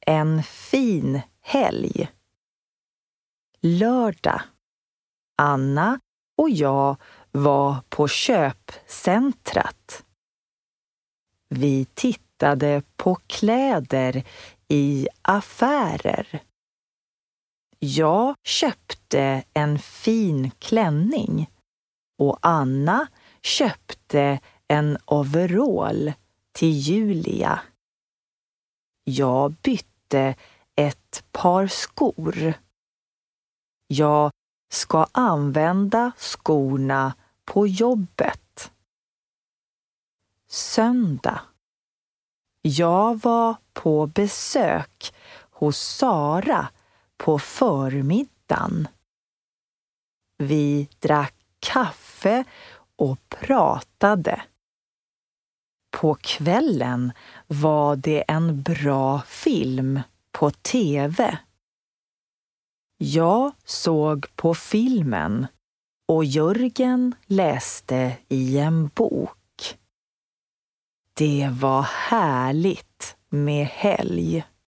en fin helg. Lördag. Anna och jag var på köpcentrat. Vi tittade på kläder i affärer. Jag köpte en fin klänning och Anna köpte en overall till Julia. Jag bytte ett par skor. Jag ska använda skorna på jobbet. Söndag. Jag var på besök hos Sara på förmiddagen. Vi drack kaffe och pratade. På kvällen var det en bra film på TV. Jag såg på filmen och Jörgen läste i en bok. Det var härligt med helg.